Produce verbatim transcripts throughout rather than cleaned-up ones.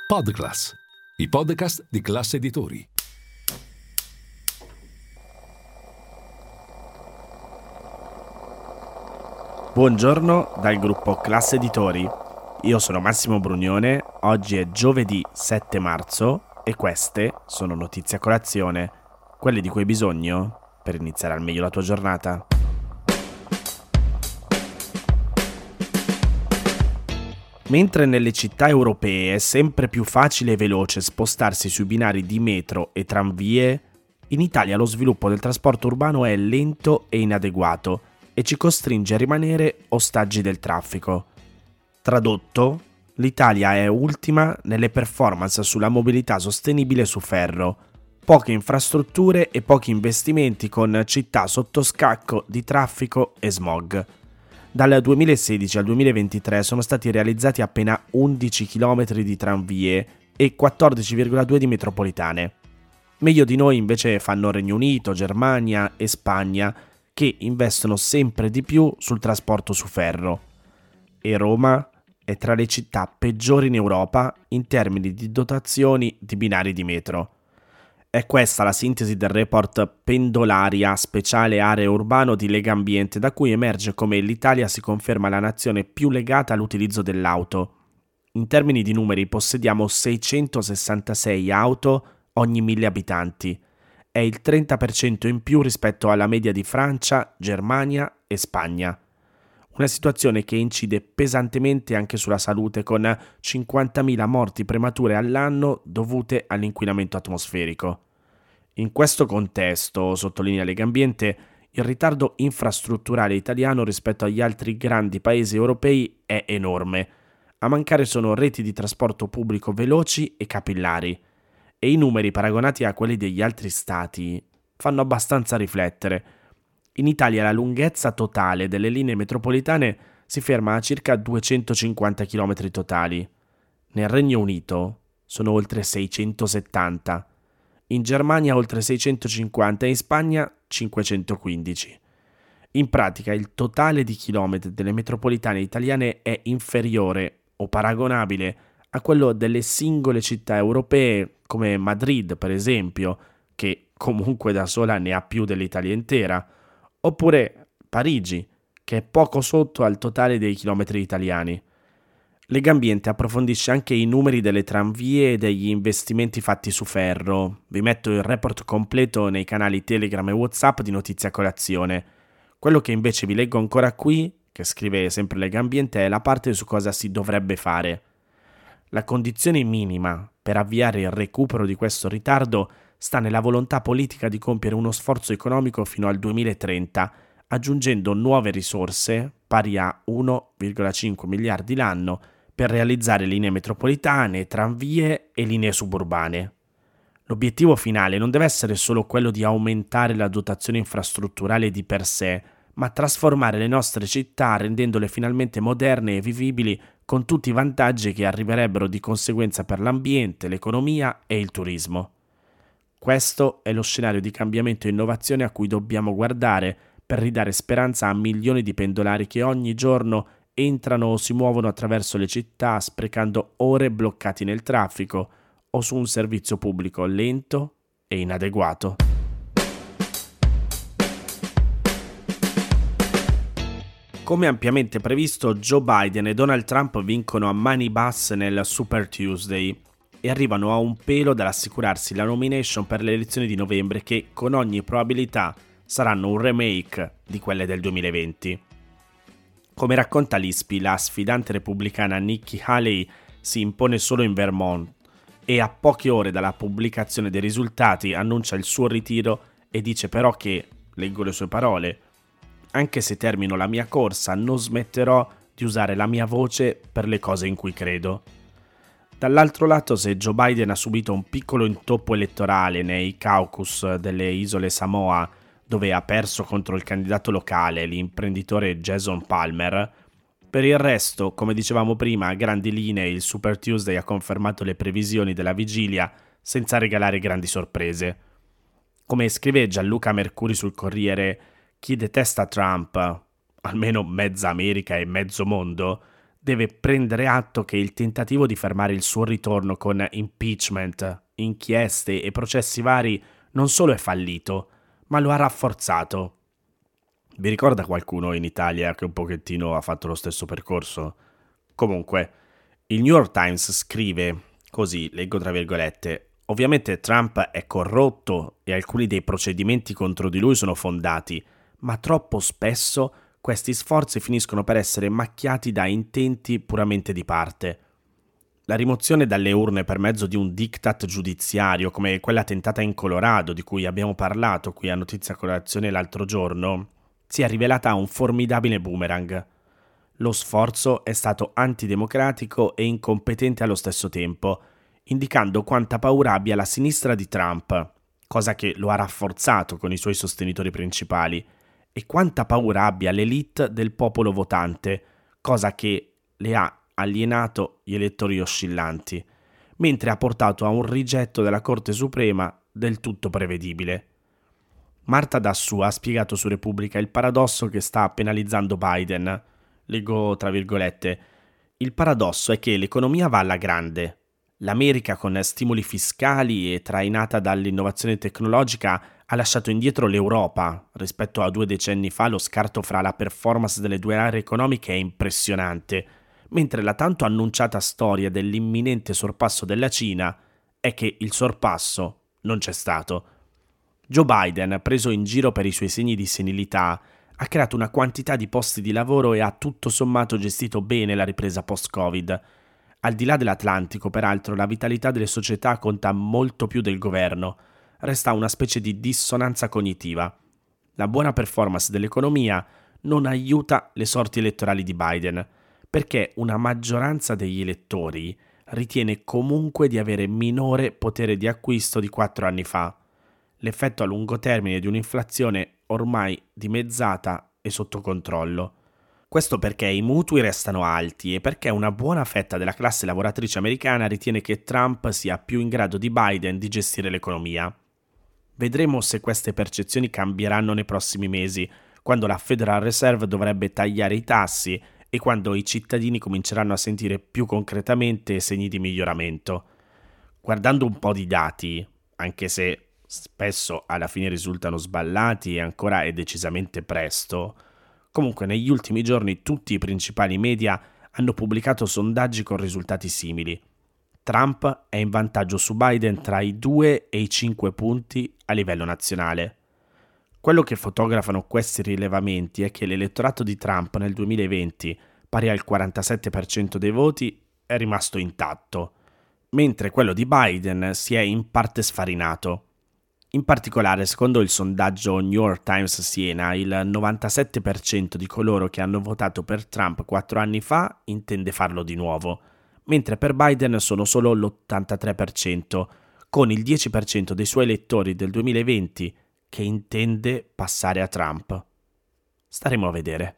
Podclass, i podcast di Classe Editori. Buongiorno dal gruppo Classe Editori. Io sono Massimo Brugnone, oggi è giovedì sette marzo e queste sono notizie a colazione, quelle di cui hai bisogno per iniziare al meglio la tua giornata. Mentre nelle città europee è sempre più facile e veloce spostarsi sui binari di metro e tranvie, in Italia lo sviluppo del trasporto urbano è lento e inadeguato e ci costringe a rimanere ostaggi del traffico. Tradotto, l'Italia è ultima nelle performance sulla mobilità sostenibile su ferro, poche infrastrutture e pochi investimenti con città sotto scacco di traffico e smog. Dal duemilasedici al duemilaventitré sono stati realizzati appena undici chilometri di tranvie e quattordici virgola due di metropolitane. Meglio di noi invece fanno Regno Unito, Germania e Spagna, che investono sempre di più sul trasporto su ferro. E Roma è tra le città peggiori in Europa in termini di dotazioni di binari di metro. È questa la sintesi del report Pendolaria Speciale Aree Urbano di Legambiente, da cui emerge come l'Italia si conferma la nazione più legata all'utilizzo dell'auto. In termini di numeri possediamo seicentosessantasei auto ogni mille abitanti. È il trenta per cento in più rispetto alla media di Francia, Germania e Spagna. Una situazione che incide pesantemente anche sulla salute, con cinquantamila morti premature all'anno dovute all'inquinamento atmosferico. In questo contesto, sottolinea Legambiente, il ritardo infrastrutturale italiano rispetto agli altri grandi paesi europei è enorme. A mancare sono reti di trasporto pubblico veloci e capillari, e i numeri paragonati a quelli degli altri stati fanno abbastanza riflettere. In Italia la lunghezza totale delle linee metropolitane si ferma a circa duecentocinquanta chilometri totali. Nel Regno Unito sono oltre seicentosettanta, in Germania oltre seicentocinquanta e in Spagna cinquecentoquindici. In pratica il totale di chilometri delle metropolitane italiane è inferiore o paragonabile a quello delle singole città europee come Madrid, per esempio, che comunque da sola ne ha più dell'Italia intera, oppure Parigi, che è poco sotto al totale dei chilometri italiani. Legambiente approfondisce anche i numeri delle tranvie e degli investimenti fatti su ferro. Vi metto il report completo nei canali Telegram e WhatsApp di Notizie a Colazione. Quello che invece vi leggo ancora qui, che scrive sempre Legambiente, è la parte su cosa si dovrebbe fare. La condizione minima per avviare il recupero di questo ritardo sta nella volontà politica di compiere uno sforzo economico fino al duemilatrenta, aggiungendo nuove risorse, pari a uno virgola cinque miliardi l'anno, per realizzare linee metropolitane, tranvie e linee suburbane. L'obiettivo finale non deve essere solo quello di aumentare la dotazione infrastrutturale di per sé, ma trasformare le nostre città rendendole finalmente moderne e vivibili, con tutti i vantaggi che arriverebbero di conseguenza per l'ambiente, l'economia e il turismo. Questo è lo scenario di cambiamento e innovazione a cui dobbiamo guardare per ridare speranza a milioni di pendolari che ogni giorno entrano o si muovono attraverso le città sprecando ore bloccati nel traffico o su un servizio pubblico lento e inadeguato. Come ampiamente previsto, Joe Biden e Donald Trump vincono a mani basse nel Super Tuesday e arrivano a un pelo dall'assicurarsi la nomination per le elezioni di novembre, che con ogni probabilità saranno un remake di quelle del duemilaventi. Come racconta l'I S P I, la sfidante repubblicana Nikki Haley si impone solo in Vermont e a poche ore dalla pubblicazione dei risultati annuncia il suo ritiro e dice però che, leggo le sue parole, anche se termino la mia corsa non smetterò di usare la mia voce per le cose in cui credo. Dall'altro lato, se Joe Biden ha subito un piccolo intoppo elettorale nei caucus delle isole Samoa, dove ha perso contro il candidato locale, l'imprenditore Jason Palmer, per il resto, come dicevamo prima, a grandi linee il Super Tuesday ha confermato le previsioni della vigilia senza regalare grandi sorprese. Come scrive Gianluca Mercuri sul Corriere, chi detesta Trump, almeno mezza America e mezzo mondo, deve prendere atto che il tentativo di fermare il suo ritorno con impeachment, inchieste e processi vari non solo è fallito, ma lo ha rafforzato. Vi ricorda qualcuno in Italia che un pochettino ha fatto lo stesso percorso? Comunque, il New York Times scrive così, leggo tra virgolette: ovviamente Trump è corrotto e alcuni dei procedimenti contro di lui sono fondati, ma troppo spesso questi sforzi finiscono per essere macchiati da intenti puramente di parte. La rimozione dalle urne per mezzo di un diktat giudiziario come quella tentata in Colorado, di cui abbiamo parlato qui a Notizia Colazione l'altro giorno, si è rivelata un formidabile boomerang. Lo sforzo è stato antidemocratico e incompetente allo stesso tempo, indicando quanta paura abbia la sinistra di Trump, cosa che lo ha rafforzato con i suoi sostenitori principali, e quanta paura abbia l'elite del popolo votante, cosa che le ha alienato gli elettori oscillanti, mentre ha portato a un rigetto della Corte Suprema del tutto prevedibile. Marta Dassù ha spiegato su Repubblica il paradosso che sta penalizzando Biden. Leggo tra virgolette: il paradosso è che l'economia va alla grande. L'America, con stimoli fiscali e trainata dall'innovazione tecnologica, ha lasciato indietro l'Europa. Rispetto a due decenni fa lo scarto fra la performance delle due aree economiche è impressionante, mentre la tanto annunciata storia dell'imminente sorpasso della Cina è che il sorpasso non c'è stato. Joe Biden, preso in giro per i suoi segni di senilità, ha creato una quantità di posti di lavoro e ha tutto sommato gestito bene la ripresa post-Covid. Al di là dell'Atlantico, peraltro, la vitalità delle società conta molto più del governo. Resta una specie di dissonanza cognitiva. La buona performance dell'economia non aiuta le sorti elettorali di Biden, perché una maggioranza degli elettori ritiene comunque di avere minore potere di acquisto di quattro anni fa. L'effetto a lungo termine di un'inflazione ormai dimezzata e sotto controllo. Questo perché i mutui restano alti e perché una buona fetta della classe lavoratrice americana ritiene che Trump sia più in grado di Biden di gestire l'economia. Vedremo se queste percezioni cambieranno nei prossimi mesi, quando la Federal Reserve dovrebbe tagliare i tassi e quando i cittadini cominceranno a sentire più concretamente segni di miglioramento. Guardando un po' di dati, anche se spesso alla fine risultano sballati e ancora è decisamente presto, comunque negli ultimi giorni tutti i principali media hanno pubblicato sondaggi con risultati simili. Trump è in vantaggio su Biden tra i due e i cinque punti a livello nazionale. Quello che fotografano questi rilevamenti è che l'elettorato di Trump nel duemilaventi, pari al quarantasette per cento dei voti, è rimasto intatto, mentre quello di Biden si è in parte sfarinato. In particolare, secondo il sondaggio New York Times Siena, il novantasette per cento di coloro che hanno votato per Trump quattro anni fa intende farlo di nuovo, mentre per Biden sono solo l'ottantatré per cento, con il dieci per cento dei suoi elettori del duemilaventi che intende passare a Trump. Staremo a vedere.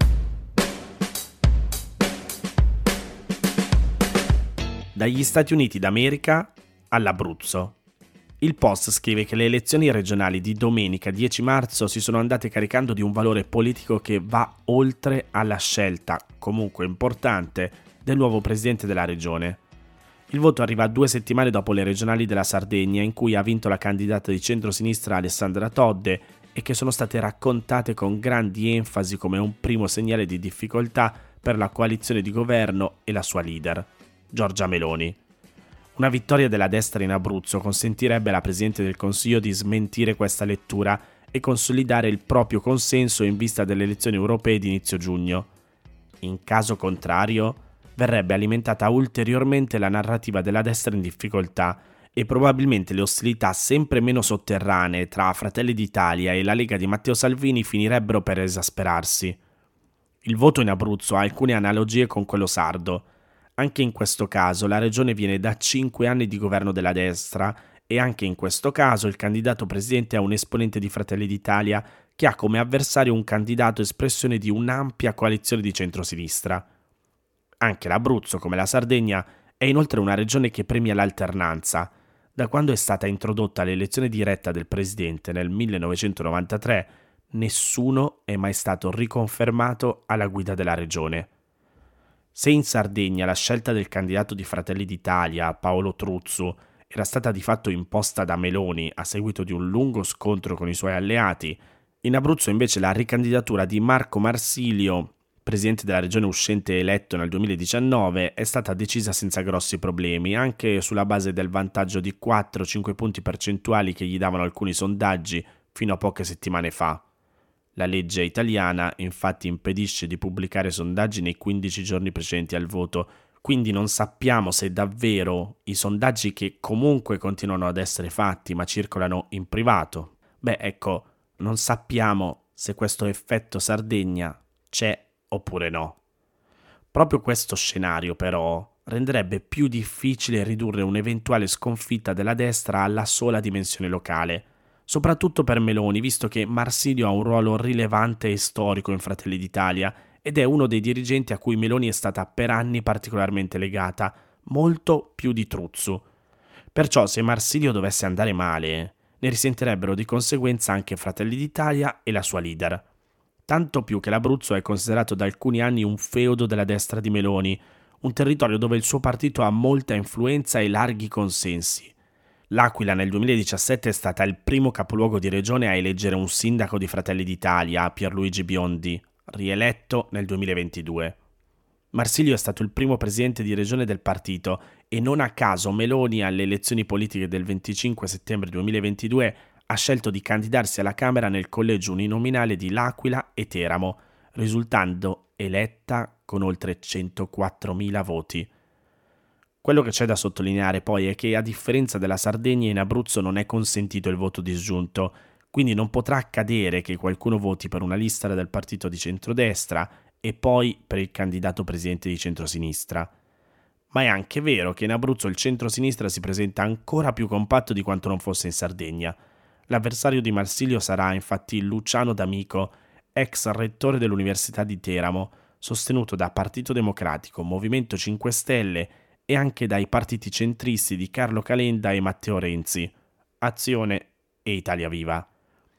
Dagli Stati Uniti d'America all'Abruzzo. Il Post scrive che le elezioni regionali di domenica dieci marzo si sono andate caricando di un valore politico che va oltre alla scelta, comunque importante, del nuovo presidente della regione. Il voto arriva due settimane dopo le regionali della Sardegna, in cui ha vinto la candidata di centrosinistra Alessandra Todde e che sono state raccontate con grandi enfasi come un primo segnale di difficoltà per la coalizione di governo e la sua leader, Giorgia Meloni. Una vittoria della destra in Abruzzo consentirebbe alla Presidente del Consiglio di smentire questa lettura e consolidare il proprio consenso in vista delle elezioni europee di inizio giugno. In caso contrario, verrebbe alimentata ulteriormente la narrativa della destra in difficoltà e probabilmente le ostilità sempre meno sotterranee tra Fratelli d'Italia e la Lega di Matteo Salvini finirebbero per esasperarsi. Il voto in Abruzzo ha alcune analogie con quello sardo. Anche in questo caso la regione viene da cinque anni di governo della destra e anche in questo caso il candidato presidente è un esponente di Fratelli d'Italia che ha come avversario un candidato espressione di un'ampia coalizione di centrosinistra. Anche l'Abruzzo, come la Sardegna, è inoltre una regione che premia l'alternanza. Da quando è stata introdotta l'elezione diretta del presidente nel millenovecentonovantatré, nessuno è mai stato riconfermato alla guida della regione. Se in Sardegna la scelta del candidato di Fratelli d'Italia, Paolo Truzzu, era stata di fatto imposta da Meloni a seguito di un lungo scontro con i suoi alleati, in Abruzzo invece la ricandidatura di Marco Marsilio, presidente della regione uscente eletto nel duemiladiciannove, è stata decisa senza grossi problemi, anche sulla base del vantaggio di quattro cinque punti percentuali che gli davano alcuni sondaggi fino a poche settimane fa. La legge italiana infatti impedisce di pubblicare sondaggi nei quindici giorni precedenti al voto, quindi non sappiamo se davvero i sondaggi, che comunque continuano ad essere fatti ma circolano in privato, beh ecco, non sappiamo se questo effetto Sardegna c'è oppure no. Proprio questo scenario però renderebbe più difficile ridurre un'eventuale sconfitta della destra alla sola dimensione locale, soprattutto per Meloni, visto che Marsilio ha un ruolo rilevante e storico in Fratelli d'Italia ed è uno dei dirigenti a cui Meloni è stata per anni particolarmente legata, molto più di Truzzu. Perciò se Marsilio dovesse andare male, ne risentirebbero di conseguenza anche Fratelli d'Italia e la sua leader. Tanto più che l'Abruzzo è considerato da alcuni anni un feudo della destra di Meloni, un territorio dove il suo partito ha molta influenza e larghi consensi. L'Aquila nel duemiladiciassette è stata il primo capoluogo di regione a eleggere un sindaco di Fratelli d'Italia, Pierluigi Biondi, rieletto nel duemilaventidue. Marsilio è stato il primo presidente di regione del partito e non a caso Meloni alle elezioni politiche del venticinque settembre duemilaventidue ha scelto di candidarsi alla Camera nel collegio uninominale di L'Aquila e Teramo, risultando eletta con oltre centoquattromila voti. Quello che c'è da sottolineare poi è che a differenza della Sardegna in Abruzzo non è consentito il voto disgiunto, quindi non potrà accadere che qualcuno voti per una lista del partito di centrodestra e poi per il candidato presidente di centrosinistra. Ma è anche vero che in Abruzzo il centrosinistra si presenta ancora più compatto di quanto non fosse in Sardegna. L'avversario di Marsilio sarà infatti Luciano D'Amico, ex rettore dell'Università di Teramo, sostenuto da Partito Democratico, Movimento cinque Stelle e anche dai partiti centristi di Carlo Calenda e Matteo Renzi, Azione e Italia Viva.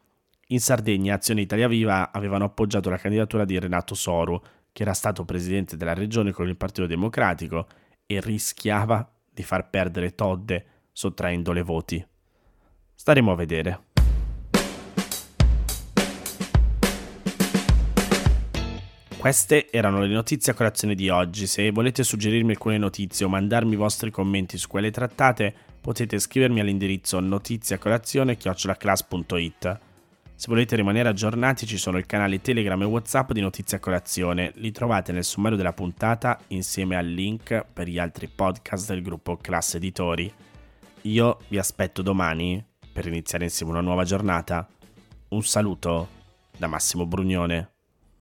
In Sardegna Azione e Italia Viva avevano appoggiato la candidatura di Renato Soru, che era stato presidente della regione con il Partito Democratico e rischiava di far perdere Todde sottraendole voti. Staremo a vedere. Queste erano le notizie a colazione di oggi. Se volete suggerirmi alcune notizie o mandarmi i vostri commenti su quelle trattate, potete scrivermi all'indirizzo notiziacolazione chiocciola class punto it. Se volete rimanere aggiornati ci sono il canale Telegram e WhatsApp di Notizie a Colazione. Li trovate nel sommario della puntata insieme al link per gli altri podcast del gruppo Class Editori. Io vi aspetto domani per iniziare insieme una nuova giornata. Un saluto da Massimo Brugnone.